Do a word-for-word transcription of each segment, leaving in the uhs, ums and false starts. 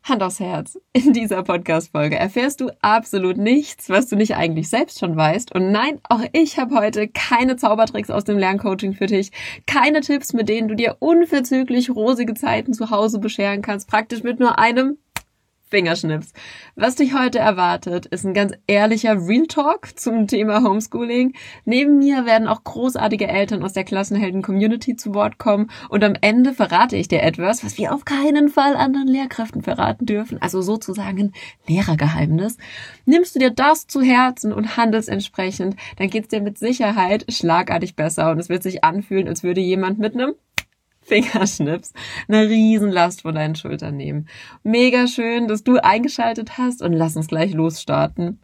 Hand aufs Herz. In dieser Podcast-Folge erfährst du absolut nichts, was du nicht eigentlich selbst schon weißt. Und nein, auch ich habe heute keine Zaubertricks aus dem Lerncoaching für dich. Keine Tipps, mit denen du dir unverzüglich rosige Zeiten zu Hause bescheren kannst. Praktisch mit nur einem Fingerschnips. Was dich heute erwartet, ist ein ganz ehrlicher Real Talk zum Thema Homeschooling. Neben mir werden auch großartige Eltern aus der Klassenhelden-Community zu Wort kommen und am Ende verrate ich dir etwas, was wir auf keinen Fall anderen Lehrkräften verraten dürfen, also sozusagen ein Lehrergeheimnis. Nimmst du dir das zu Herzen und handelst entsprechend, dann geht's dir mit Sicherheit schlagartig besser und es wird sich anfühlen, als würde jemand mit einem Fingerschnips eine Riesenlast von deinen Schultern nehmen. Mega schön, dass du eingeschaltet hast und lass uns gleich losstarten.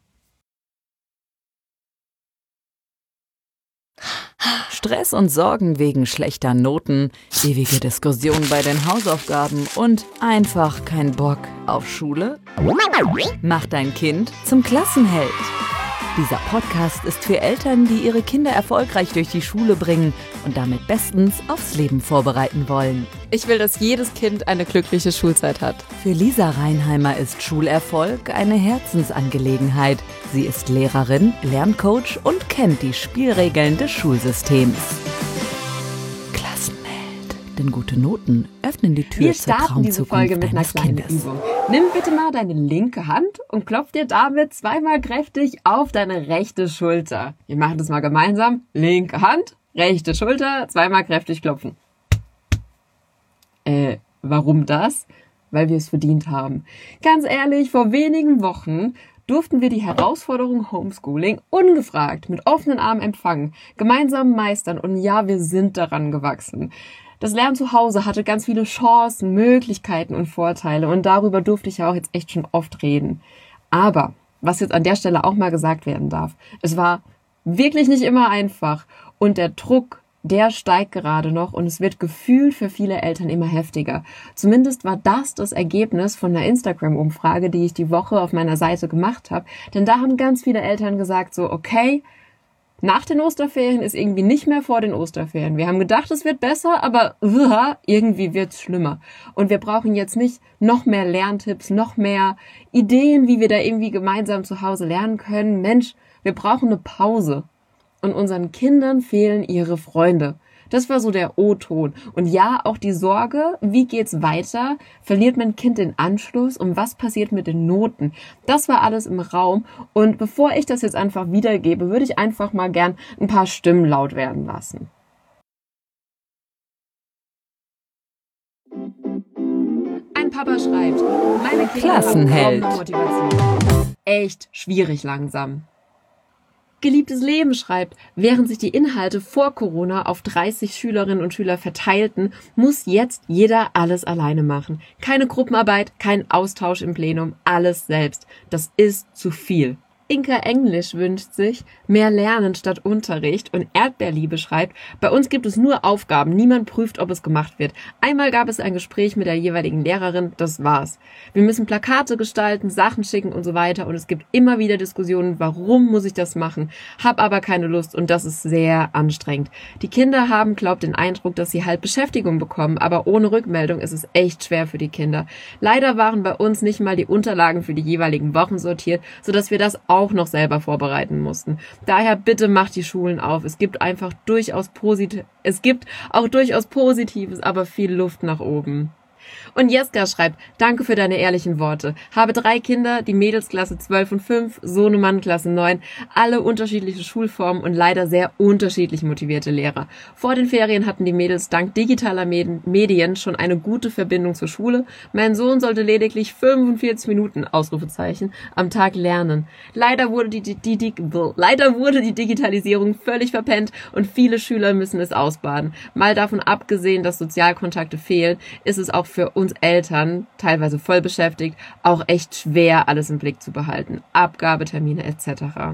Stress und Sorgen wegen schlechter Noten, ewige Diskussionen bei den Hausaufgaben und einfach kein Bock auf Schule? Mach dein Kind zum Klassenheld. Dieser Podcast ist für Eltern, die ihre Kinder erfolgreich durch die Schule bringen und damit bestens aufs Leben vorbereiten wollen. Ich will, dass jedes Kind eine glückliche Schulzeit hat. Für Lisa Reinheimer ist Schulerfolg eine Herzensangelegenheit. Sie ist Lehrerin, Lerncoach und kennt die Spielregeln des Schulsystems. Klassenheld, denn gute Noten öffnen die Tür Wir zur starten diese Folge mit einer kleinen Kindes. Übung. Nimm bitte mal deine linke Hand und klopf dir damit zweimal kräftig auf deine rechte Schulter. Wir machen das mal gemeinsam. Linke Hand, rechte Schulter, zweimal kräftig klopfen. Äh, warum das? Weil wir es verdient haben. Ganz ehrlich, vor wenigen Wochen durften wir die Herausforderung Homeschooling ungefragt mit offenen Armen empfangen, gemeinsam meistern und ja, wir sind daran gewachsen. Das Lernen zu Hause hatte ganz viele Chancen, Möglichkeiten und Vorteile und darüber durfte ich ja auch jetzt echt schon oft reden. Aber, was jetzt an der Stelle auch mal gesagt werden darf, es war wirklich nicht immer einfach und der Druck, der steigt gerade noch und es wird gefühlt für viele Eltern immer heftiger. Zumindest war das das Ergebnis von einer Instagram-Umfrage, die ich die Woche auf meiner Seite gemacht habe, denn da haben ganz viele Eltern gesagt so, okay, nach den Osterferien ist irgendwie nicht mehr vor den Osterferien. Wir haben gedacht, es wird besser, aber uh, irgendwie wird's schlimmer. Und wir brauchen jetzt nicht noch mehr Lerntipps, noch mehr Ideen, wie wir da irgendwie gemeinsam zu Hause lernen können. Mensch, wir brauchen eine Pause. Und unseren Kindern fehlen ihre Freunde. Das war so der O-Ton. Und ja, auch die Sorge, wie geht's weiter? Verliert mein Kind den Anschluss? Und was passiert mit den Noten? Das war alles im Raum. Und bevor ich das jetzt einfach wiedergebe, würde ich einfach mal gern ein paar Stimmen laut werden lassen. Ein Papa schreibt, meine Kinder Klassenheld. haben kaum noch Motivation. Echt schwierig langsam. Geliebtes Leben schreibt, während sich die Inhalte vor Corona auf dreißig Schülerinnen und Schüler verteilten, muss jetzt jeder alles alleine machen. Keine Gruppenarbeit, kein Austausch im Plenum, alles selbst. Das ist zu viel. Inka Englisch wünscht sich mehr Lernen statt Unterricht und Erdbeerliebe schreibt, bei uns gibt es nur Aufgaben, niemand prüft, ob es gemacht wird. Einmal gab es ein Gespräch mit der jeweiligen Lehrerin, das war's. Wir müssen Plakate gestalten, Sachen schicken und so weiter und es gibt immer wieder Diskussionen, warum muss ich das machen, hab aber keine Lust und das ist sehr anstrengend. Die Kinder haben, glaubt, den Eindruck, dass sie halt Beschäftigung bekommen, aber ohne Rückmeldung ist es echt schwer für die Kinder. Leider waren bei uns nicht mal die Unterlagen für die jeweiligen Wochen sortiert, sodass wir das auch auch noch selber vorbereiten mussten. Daher bitte macht die Schulen auf. Es gibt einfach durchaus posit- es gibt auch durchaus Positives, aber viel Luft nach oben. Und Jeska schreibt, danke für deine ehrlichen Worte. Habe drei Kinder, die Mädelsklasse zwölf und fünf, Sohnemann Klasse neun, alle unterschiedliche Schulformen und leider sehr unterschiedlich motivierte Lehrer. Vor den Ferien hatten die Mädels dank digitaler Medien schon eine gute Verbindung zur Schule. Mein Sohn sollte lediglich fünfundvierzig Minuten, Ausrufezeichen, am Tag lernen. Leider wurde die, die, die, die, leider wurde die Digitalisierung völlig verpennt und viele Schüler müssen es ausbaden. Mal davon abgesehen, dass Sozialkontakte fehlen, ist es auch für uns Eltern, teilweise voll beschäftigt, auch echt schwer, alles im Blick zu behalten. Abgabetermine et cetera.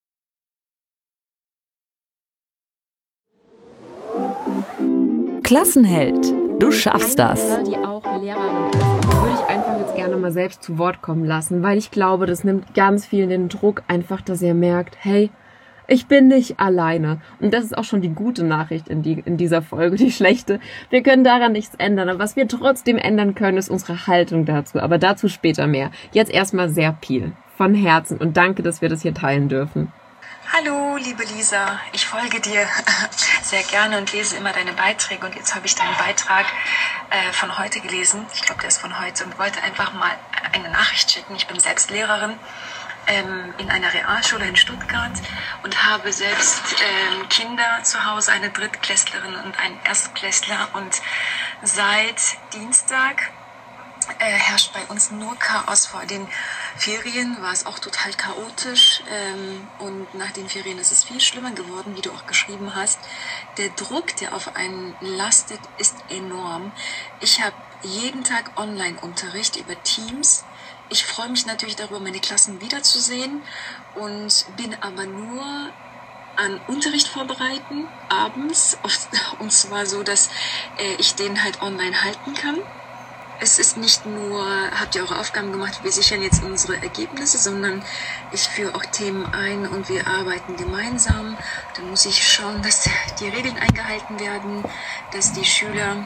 Klassenheld, du schaffst das. Die auch Lehrerin ist, würde ich einfach jetzt gerne mal selbst zu Wort kommen lassen, weil ich glaube, das nimmt ganz viel den Druck einfach, dass ihr merkt, hey, Ich bin nicht alleine. Und das ist auch schon die gute Nachricht in, die, in dieser Folge, die schlechte. Wir können daran nichts ändern. Aber was wir trotzdem ändern können, ist unsere Haltung dazu. Aber dazu später mehr. Jetzt erstmal sehr viel. Von Herzen. Und danke, dass wir das hier teilen dürfen. Hallo, liebe Lisa. Ich folge dir sehr gerne und lese immer deine Beiträge. Und jetzt habe ich deinen Beitrag äh, von heute gelesen. Ich glaube, der ist von heute. Und wollte einfach mal eine Nachricht schicken. Ich bin selbst Lehrerin ähm, in einer Realschule in Stuttgart und habe selbst ähm, Kinder zu Hause, eine Drittklässlerin und einen Erstklässler. Und seit Dienstag äh, herrscht bei uns nur Chaos. Vor den Ferien war es auch total chaotisch ähm, und nach den Ferien ist es viel schlimmer geworden, wie du auch geschrieben hast. Der Druck, der auf einen lastet, ist enorm. Ich habe jeden Tag Online-Unterricht über Teams. Ich freue mich natürlich darüber, meine Klassen wiederzusehen und bin aber nur an Unterricht vorbereiten, abends, und zwar so, dass äh, ich den halt online halten kann. Es ist nicht nur, habt ihr eure Aufgaben gemacht, wir sichern jetzt unsere Ergebnisse, sondern ich führe auch Themen ein und wir arbeiten gemeinsam. Dann muss ich schauen, dass die Regeln eingehalten werden, dass die Schüler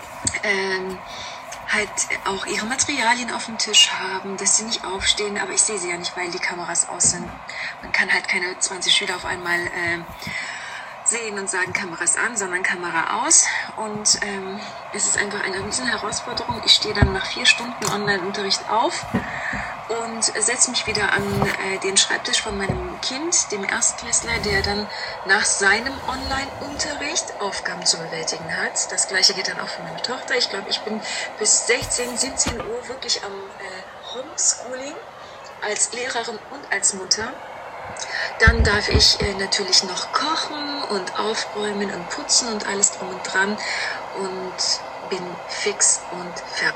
ähm, halt auch ihre Materialien auf dem Tisch haben, dass sie nicht aufstehen, aber ich sehe sie ja nicht, weil die Kameras aus sind. Man kann halt keine zwanzig Schüler auf einmal äh, sehen und sagen Kameras an, sondern Kamera aus. Und ähm, es ist einfach eine riesen Herausforderung. Ich stehe dann nach vier Stunden Online-Unterricht auf und setze mich wieder an äh, den Schreibtisch von meinem Kind, dem Erstklässler, der dann nach seinem Online-Unterricht Aufgaben zu bewältigen hat. Das gleiche geht dann auch für meine Tochter. Ich glaube, ich bin bis sechzehn, siebzehn Uhr wirklich am äh, Homeschooling als Lehrerin und als Mutter. Dann darf ich äh, natürlich noch kochen und aufräumen und putzen und alles drum und dran und bin fix und fertig.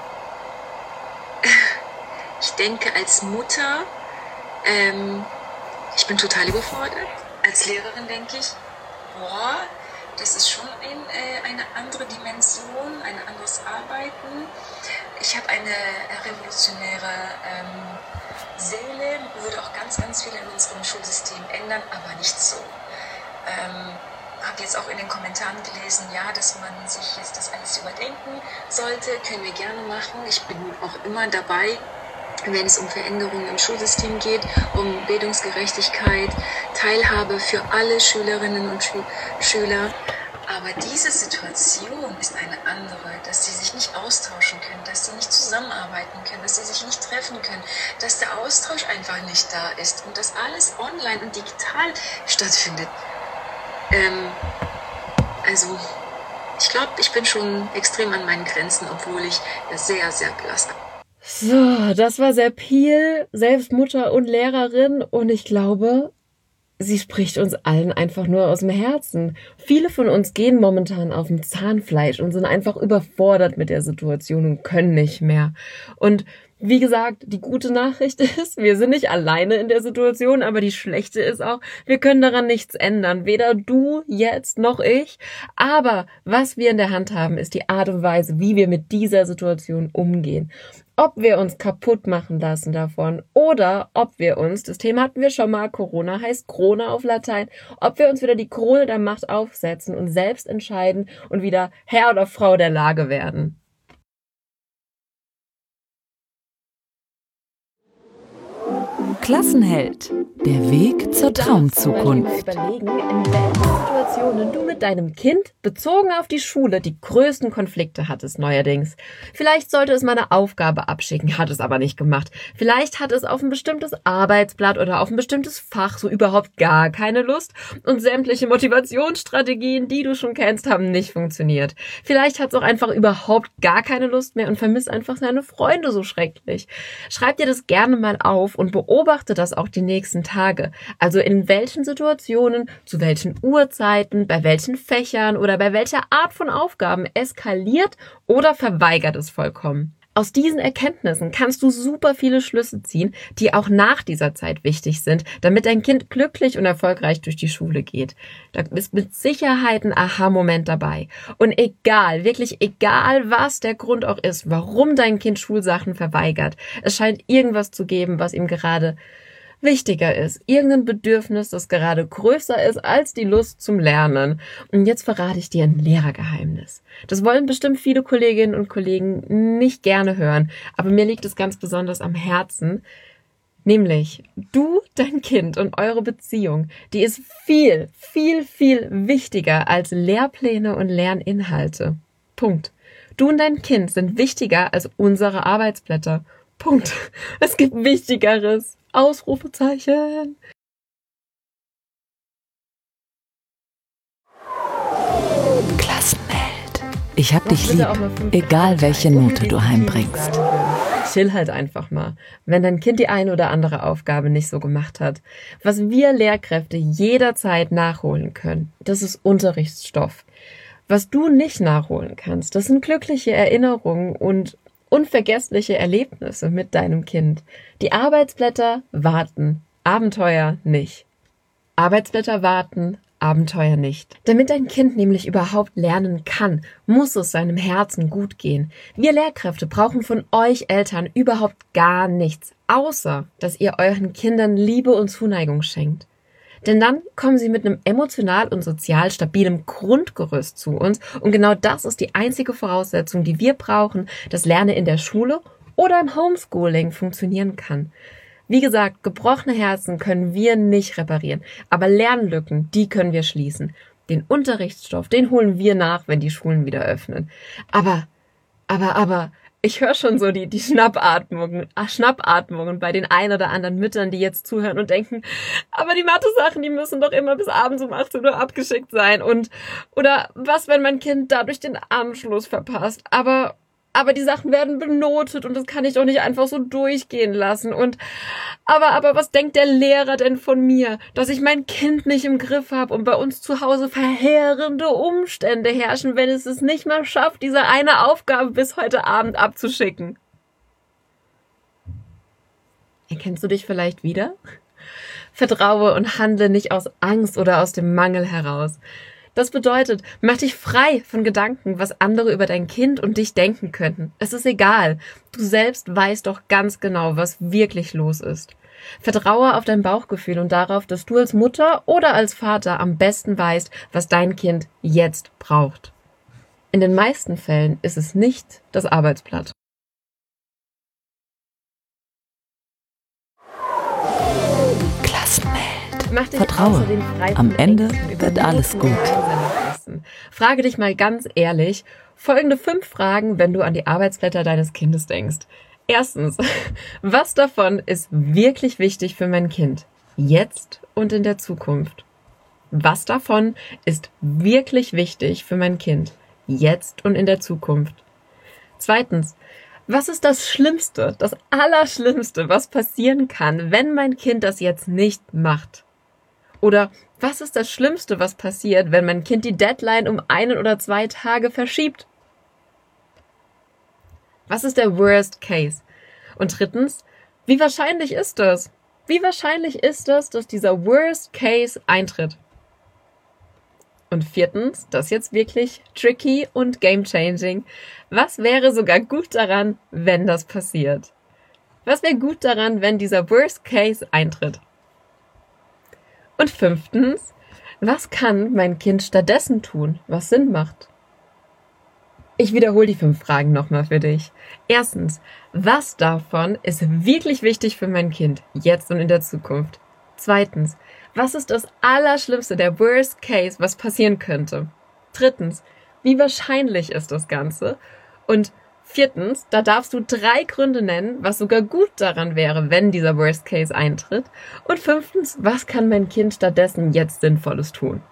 Ich denke als Mutter, ähm, ich bin total überfordert. Als Lehrerin denke ich, boah, das ist schon ein, äh, eine andere Dimension, ein anderes Arbeiten. Ich habe eine revolutionäre ähm, Seele, würde auch ganz, ganz viel in unserem Schulsystem ändern, aber nicht so. Ähm, habe jetzt auch in den Kommentaren gelesen, ja, dass man sich jetzt das alles überdenken sollte, können wir gerne machen. Ich bin auch immer dabei, wenn es um Veränderungen im Schulsystem geht, um Bildungsgerechtigkeit, Teilhabe für alle Schülerinnen und Schü- Schüler. Aber diese Situation ist eine andere, dass sie sich nicht austauschen können, dass sie nicht zusammenarbeiten können, dass sie sich nicht treffen können, dass der Austausch einfach nicht da ist und dass alles online und digital stattfindet. Ähm, also, ich glaube, ich bin schon extrem an meinen Grenzen, obwohl ich sehr, sehr blass bin. So, das war Serpil, selbst Mutter und Lehrerin, und ich glaube, sie spricht uns allen einfach nur aus dem Herzen. Viele von uns gehen momentan auf dem Zahnfleisch und sind einfach überfordert mit der Situation und können nicht mehr. Und wie gesagt, die gute Nachricht ist, wir sind nicht alleine in der Situation, aber die schlechte ist auch, wir können daran nichts ändern. Weder du jetzt noch ich. Aber was wir in der Hand haben, ist die Art und Weise, wie wir mit dieser Situation umgehen. Ob wir uns kaputt machen lassen davon oder ob wir uns, das Thema hatten wir schon mal, Corona heißt Krone auf Latein, ob wir uns wieder die Krone der Macht aufsetzen und selbst entscheiden und wieder Herr oder Frau der Lage werden. Klassenheld. Der Weg zur Traumzukunft. Überlegen, in welchen Situationen du mit deinem Kind bezogen auf die Schule die größten Konflikte hattest neuerdings. Vielleicht sollte es mal eine Aufgabe abschicken, hat es aber nicht gemacht. Vielleicht hat es auf ein bestimmtes Arbeitsblatt oder auf ein bestimmtes Fach so überhaupt gar keine Lust und sämtliche Motivationsstrategien, die du schon kennst, haben nicht funktioniert. Vielleicht hat es auch einfach überhaupt gar keine Lust mehr und vermisst einfach seine Freunde so schrecklich. Schreib dir das gerne mal auf und beobachte das auch die nächsten Tage. Also in welchen Situationen, zu welchen Uhrzeiten, bei welchen Fächern oder bei welcher Art von Aufgaben eskaliert oder verweigert es vollkommen. Aus diesen Erkenntnissen kannst du super viele Schlüsse ziehen, die auch nach dieser Zeit wichtig sind, damit dein Kind glücklich und erfolgreich durch die Schule geht. Da ist mit Sicherheit ein Aha-Moment dabei. Und egal, wirklich egal, was der Grund auch ist, warum dein Kind Schulsachen verweigert, es scheint irgendwas zu geben, was ihm gerade wichtiger ist. Irgendein Bedürfnis, das gerade größer ist als die Lust zum Lernen. Und jetzt verrate ich dir ein Lehrergeheimnis. Das wollen bestimmt viele Kolleginnen und Kollegen nicht gerne hören, aber mir liegt es ganz besonders am Herzen. Nämlich, du, dein Kind und eure Beziehung, die ist viel, viel, viel wichtiger als Lehrpläne und Lerninhalte. Punkt. Du und dein Kind sind wichtiger als unsere Arbeitsblätter. Punkt. Es gibt Wichtigeres. Ausrufezeichen. Klassenheld. Ich hab dich lieb, egal welche Note du heimbringst. Chill halt einfach mal, wenn dein Kind die eine oder andere Aufgabe nicht so gemacht hat. Was wir Lehrkräfte jederzeit nachholen können, das ist Unterrichtsstoff. Was du nicht nachholen kannst, das sind glückliche Erinnerungen und unvergessliche Erlebnisse mit deinem Kind. Die Arbeitsblätter warten, Abenteuer nicht. Arbeitsblätter warten, Abenteuer nicht. Damit dein Kind nämlich überhaupt lernen kann, muss es seinem Herzen gut gehen. Wir Lehrkräfte brauchen von euch Eltern überhaupt gar nichts, außer dass ihr euren Kindern Liebe und Zuneigung schenkt. Denn dann kommen sie mit einem emotional und sozial stabilen Grundgerüst zu uns und genau das ist die einzige Voraussetzung, die wir brauchen, dass Lernen in der Schule oder im Homeschooling funktionieren kann. Wie gesagt, gebrochene Herzen können wir nicht reparieren, aber Lernlücken, die können wir schließen. Den Unterrichtsstoff, den holen wir nach, wenn die Schulen wieder öffnen. Aber, aber, aber, ich höre schon so die, die Schnappatmungen, ach, Schnappatmungen bei den ein oder anderen Müttern, die jetzt zuhören und denken, aber die Mathe-Sachen, die müssen doch immer bis abends um achtzehn Uhr abgeschickt sein und, oder was, wenn mein Kind dadurch den Anschluss verpasst, aber, aber die Sachen werden benotet und das kann ich doch nicht einfach so durchgehen lassen und, aber, aber was denkt der Lehrer denn von mir, dass ich mein Kind nicht im Griff habe und bei uns zu Hause verheerende Umstände herrschen, wenn es es nicht mal schafft, diese eine Aufgabe bis heute Abend abzuschicken? Erkennst du dich vielleicht wieder? Vertraue und handle nicht aus Angst oder aus dem Mangel heraus. Das bedeutet, mach dich frei von Gedanken, was andere über dein Kind und dich denken könnten. Es ist egal. Du selbst weißt doch ganz genau, was wirklich los ist. Vertraue auf dein Bauchgefühl und darauf, dass du als Mutter oder als Vater am besten weißt, was dein Kind jetzt braucht. In den meisten Fällen ist es nicht das Arbeitsblatt. Vertraue. Am Ende wird alles gut. Frage dich mal ganz ehrlich folgende fünf Fragen, wenn du an die Arbeitsblätter deines Kindes denkst. Erstens, was davon ist wirklich wichtig für mein Kind? Jetzt und in der Zukunft. Was davon ist wirklich wichtig für mein Kind? Jetzt und in der Zukunft. Zweitens, was ist das Schlimmste, das Allerschlimmste, was passieren kann, wenn mein Kind das jetzt nicht macht? Oder was ist das Schlimmste, was passiert, wenn mein Kind die Deadline um einen oder zwei Tage verschiebt? Was ist der Worst Case? Und drittens, wie wahrscheinlich ist das? Wie wahrscheinlich ist das, dass dieser Worst Case eintritt? Und viertens, das jetzt wirklich tricky und game-changing. Was wäre sogar gut daran, wenn das passiert? Was wäre gut daran, wenn dieser Worst Case eintritt? Und fünftens, was kann mein Kind stattdessen tun, was Sinn macht? Ich wiederhole die fünf Fragen nochmal für dich. Erstens, was davon ist wirklich wichtig für mein Kind, jetzt und in der Zukunft? Zweitens, was ist das Allerschlimmste, der Worst Case, was passieren könnte? Drittens, wie wahrscheinlich ist das Ganze? Und viertens, da darfst du drei Gründe nennen, was sogar gut daran wäre, wenn dieser Worst Case eintritt. Und fünftens, was kann mein Kind stattdessen jetzt Sinnvolles tun?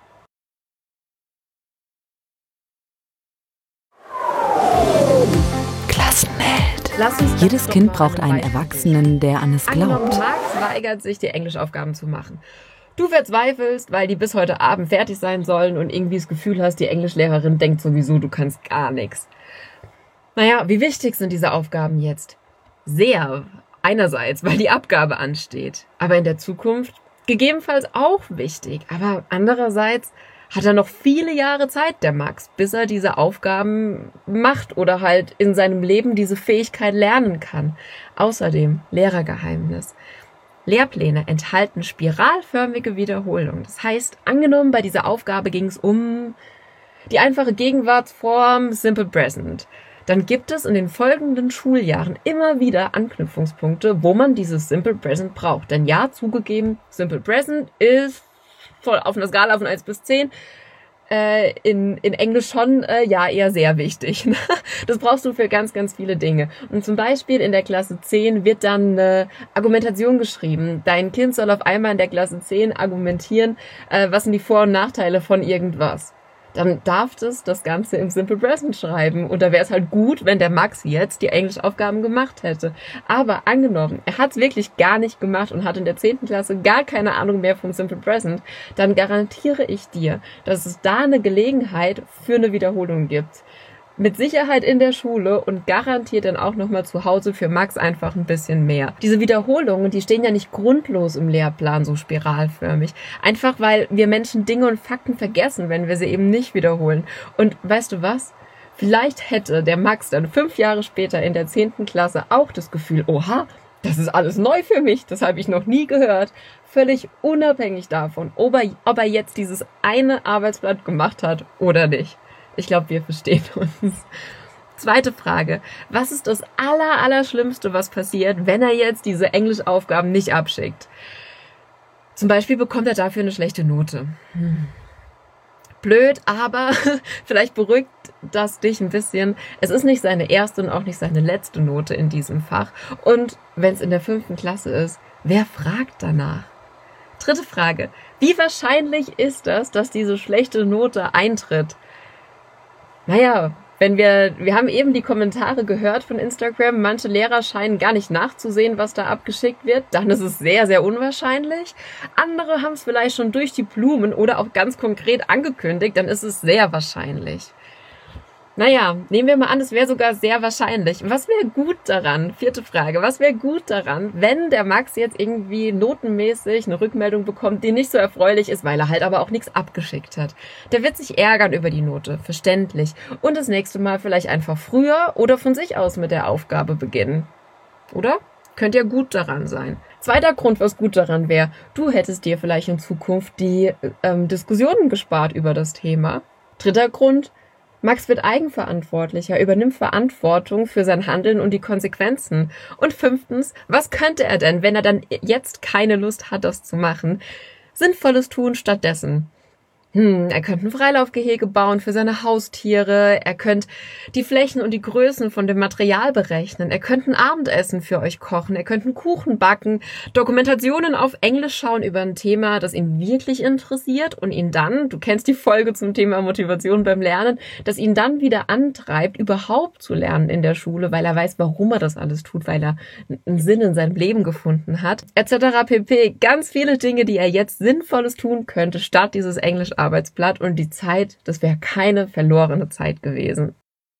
Klassenheld. Jedes Kind braucht einen Erwachsenen, der an es glaubt. Angenommen, Max weigert sich, die Englischaufgaben zu machen. Du verzweifelst, weil die bis heute Abend fertig sein sollen und irgendwie das Gefühl hast, die Englischlehrerin denkt sowieso, du kannst gar nichts. Naja, wie wichtig sind diese Aufgaben jetzt? Sehr. Einerseits, weil die Abgabe ansteht. Aber in der Zukunft gegebenenfalls auch wichtig. Aber andererseits hat er noch viele Jahre Zeit, der Max, bis er diese Aufgaben macht oder halt in seinem Leben diese Fähigkeit lernen kann. Außerdem, Lehrergeheimnis. Lehrpläne enthalten spiralförmige Wiederholungen. Das heißt, angenommen, bei dieser Aufgabe ging es um die einfache Gegenwartsform Simple Present. Dann gibt es in den folgenden Schuljahren immer wieder Anknüpfungspunkte, wo man dieses Simple Present braucht. Denn ja, zugegeben, Simple Present ist voll auf einer Skala von eins bis zehn äh, in, in Englisch schon äh, ja eher sehr wichtig. Das brauchst du für ganz, ganz viele Dinge. Und zum Beispiel in der Klasse zehn wird dann eine Argumentation geschrieben. Dein Kind soll auf einmal in der Klasse zehn argumentieren, äh, was sind die Vor- und Nachteile von irgendwas. Dann darf es das Ganze im Simple Present schreiben. Und da wäre es halt gut, wenn der Max jetzt die Englischaufgaben gemacht hätte. Aber angenommen, er hat es wirklich gar nicht gemacht und hat in der zehnten Klasse gar keine Ahnung mehr vom Simple Present, dann garantiere ich dir, dass es da eine Gelegenheit für eine Wiederholung gibt. Mit Sicherheit in der Schule und garantiert dann auch nochmal zu Hause für Max einfach ein bisschen mehr. Diese Wiederholungen, die stehen ja nicht grundlos im Lehrplan so spiralförmig. Einfach weil wir Menschen Dinge und Fakten vergessen, wenn wir sie eben nicht wiederholen. Und weißt du was? Vielleicht hätte der Max dann fünf Jahre später in der zehnten Klasse auch das Gefühl, oha, das ist alles neu für mich, das habe ich noch nie gehört. Völlig unabhängig davon, ob er, ob er jetzt dieses eine Arbeitsblatt gemacht hat oder nicht. Ich glaube, wir verstehen uns. Zweite Frage. Was ist das aller, aller Schlimmste, was passiert, wenn er jetzt diese Englischaufgaben nicht abschickt? Zum Beispiel bekommt er dafür eine schlechte Note. Hm. Blöd, aber vielleicht beruhigt das dich ein bisschen. Es ist nicht seine erste und auch nicht seine letzte Note in diesem Fach. Und wenn es in der fünften Klasse ist, wer fragt danach? Dritte Frage. Wie wahrscheinlich ist das, dass diese schlechte Note eintritt? Naja, wenn wir, wir haben eben die Kommentare gehört von Instagram, manche Lehrer scheinen gar nicht nachzusehen, was da abgeschickt wird, dann ist es sehr, sehr unwahrscheinlich. Andere haben es vielleicht schon durch die Blumen oder auch ganz konkret angekündigt, dann ist es sehr wahrscheinlich. Naja, nehmen wir mal an, es wäre sogar sehr wahrscheinlich. Was wäre gut daran? Vierte Frage. Was wäre gut daran, wenn der Max jetzt irgendwie notenmäßig eine Rückmeldung bekommt, die nicht so erfreulich ist, weil er halt aber auch nichts abgeschickt hat? Der wird sich ärgern über die Note, verständlich. Und das nächste Mal vielleicht einfach früher oder von sich aus mit der Aufgabe beginnen. Oder? Könnte ja gut daran sein. Zweiter Grund, was gut daran wäre, du hättest dir vielleicht in Zukunft die ähm, Diskussionen gespart über das Thema. Dritter Grund, Max wird eigenverantwortlicher, übernimmt Verantwortung für sein Handeln und die Konsequenzen. Und fünftens, was könnte er denn, wenn er dann jetzt keine Lust hat, das zu machen? Sinnvolles tun stattdessen. Hm, er könnte ein Freilaufgehege bauen für seine Haustiere, er könnte die Flächen und die Größen von dem Material berechnen, er könnte ein Abendessen für euch kochen, er könnte einen Kuchen backen, Dokumentationen auf Englisch schauen über ein Thema, das ihn wirklich interessiert und ihn dann, du kennst die Folge zum Thema Motivation beim Lernen, das ihn dann wieder antreibt, überhaupt zu lernen in der Schule, weil er weiß, warum er das alles tut, weil er einen Sinn in seinem Leben gefunden hat, et cetera pp. Ganz viele Dinge, die er jetzt Sinnvolles tun könnte, statt dieses Englisch Arbeitsblatt und die Zeit, das wäre keine verlorene Zeit gewesen.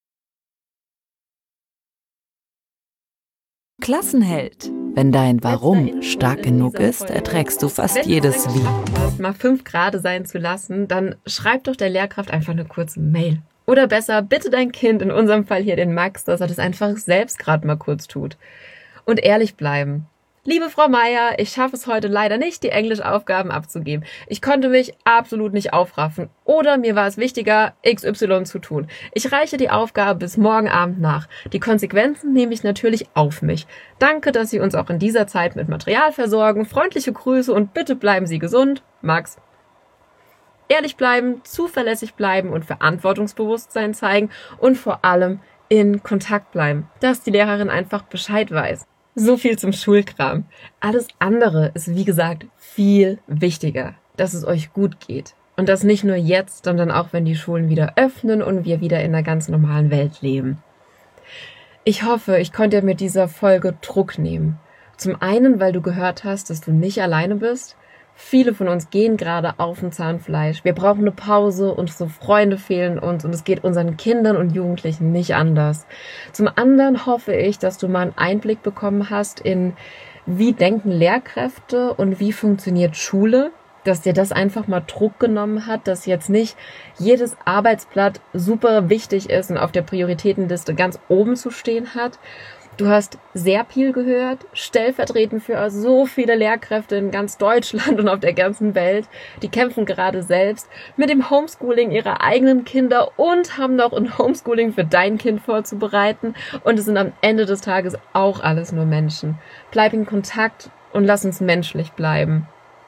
Klassenheld. Wenn dein Warum stark genug ist, erträgst du fast jedes Wie. Mal fünf Grade sein zu lassen, dann schreib doch der Lehrkraft einfach eine kurze Mail. Oder besser, bitte dein Kind, in unserem Fall hier den Max, dass er das einfach selbst gerade mal kurz tut. Und ehrlich bleiben. Liebe Frau Meier, ich schaffe es heute leider nicht, die Englischaufgaben abzugeben. Ich konnte mich absolut nicht aufraffen. Oder mir war es wichtiger, X Y zu tun. Ich reiche die Aufgabe bis morgen Abend nach. Die Konsequenzen nehme ich natürlich auf mich. Danke, dass Sie uns auch in dieser Zeit mit Material versorgen. Freundliche Grüße und bitte bleiben Sie gesund. Max. Ehrlich bleiben, zuverlässig bleiben und Verantwortungsbewusstsein zeigen und vor allem in Kontakt bleiben, dass die Lehrerin einfach Bescheid weiß. So viel zum Schulkram. Alles andere ist, wie gesagt, viel wichtiger, dass es euch gut geht. Und das nicht nur jetzt, sondern auch, wenn die Schulen wieder öffnen und wir wieder in einer ganz normalen Welt leben. Ich hoffe, ich konnte dir mit dieser Folge Druck nehmen. Zum einen, weil du gehört hast, dass du nicht alleine bist. Viele von uns gehen gerade auf dem Zahnfleisch. Wir brauchen eine Pause, unsere Freunde fehlen uns und es geht unseren Kindern und Jugendlichen nicht anders. Zum anderen hoffe ich, dass du mal einen Einblick bekommen hast in, wie denken Lehrkräfte und wie funktioniert Schule, dass dir das einfach mal Druck genommen hat, dass jetzt nicht jedes Arbeitsblatt super wichtig ist und auf der Prioritätenliste ganz oben zu stehen hat. Du hast sehr viel gehört, stellvertretend für so viele Lehrkräfte in ganz Deutschland und auf der ganzen Welt. Die kämpfen gerade selbst mit dem Homeschooling ihrer eigenen Kinder und haben noch ein Homeschooling für dein Kind vorzubereiten. Und es sind am Ende des Tages auch alles nur Menschen. Bleib in Kontakt und lass uns menschlich bleiben.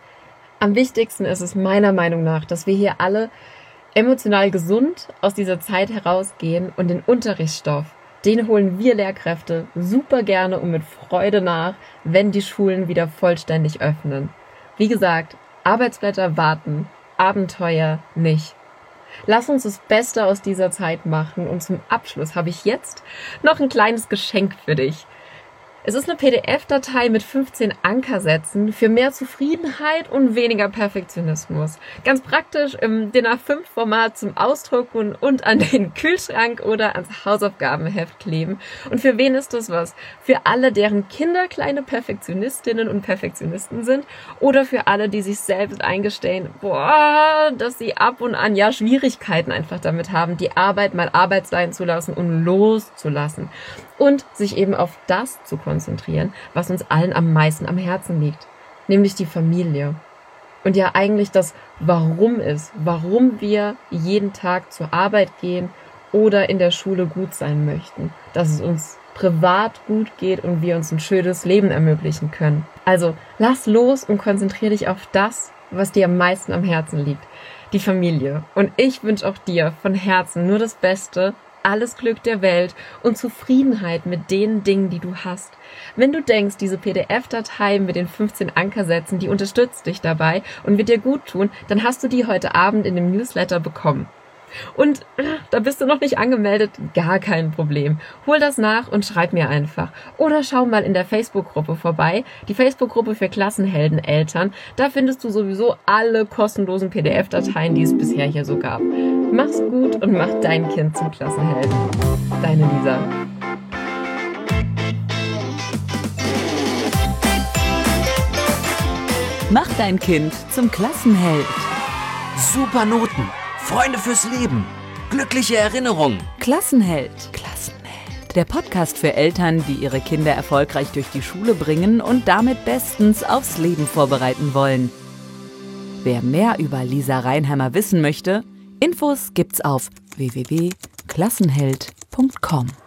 Am wichtigsten ist es meiner Meinung nach, dass wir hier alle emotional gesund aus dieser Zeit herausgehen und den Unterrichtsstoff, den holen wir Lehrkräfte super gerne und mit Freude nach, wenn die Schulen wieder vollständig öffnen. Wie gesagt, Arbeitsblätter warten, Abenteuer nicht. Lass uns das Beste aus dieser Zeit machen und zum Abschluss habe ich jetzt noch ein kleines Geschenk für dich. Es ist eine P D F-Datei mit fünfzehn Ankersätzen für mehr Zufriedenheit und weniger Perfektionismus. Ganz praktisch im D I N A fünf Format zum Ausdrucken und an den Kühlschrank oder ans Hausaufgabenheft kleben. Und für wen ist das was? Für alle, deren Kinder kleine Perfektionistinnen und Perfektionisten sind oder für alle, die sich selbst eingestehen, boah, dass sie ab und an ja Schwierigkeiten einfach damit haben, die Arbeit mal Arbeit sein zu lassen und loszulassen. Und sich eben auf das zu konzentrieren, was uns allen am meisten am Herzen liegt, nämlich die Familie. Und ja eigentlich das Warum ist, warum wir jeden Tag zur Arbeit gehen oder in der Schule gut sein möchten, dass es uns privat gut geht und wir uns ein schönes Leben ermöglichen können. Also lass los und konzentriere dich auf das, was dir am meisten am Herzen liegt, die Familie. Und ich wünsche auch dir von Herzen nur das Beste, alles Glück der Welt und Zufriedenheit mit den Dingen, die du hast. Wenn du denkst, diese P D F-Datei mit den fünfzehn Ankersätzen, die unterstützt dich dabei und wird dir gut tun, dann hast du die heute Abend in dem Newsletter bekommen. Und äh, da bist du noch nicht angemeldet, gar kein Problem. Hol das nach und schreib mir einfach. Oder schau mal in der Facebook-Gruppe vorbei, die Facebook-Gruppe für Klassenhelden-Eltern. Da findest du sowieso alle kostenlosen P D F-Dateien, die es bisher hier so gab. Mach's gut und mach dein Kind zum Klassenhelden. Deine Lisa. Mach dein Kind zum Klassenheld. Super Noten, Freunde fürs Leben, glückliche Erinnerungen. Klassenheld. Klassenheld. Der Podcast für Eltern, die ihre Kinder erfolgreich durch die Schule bringen und damit bestens aufs Leben vorbereiten wollen. Wer mehr über Lisa Reinheimer wissen möchte, Infos gibt's auf w w w punkt klassenheld punkt com.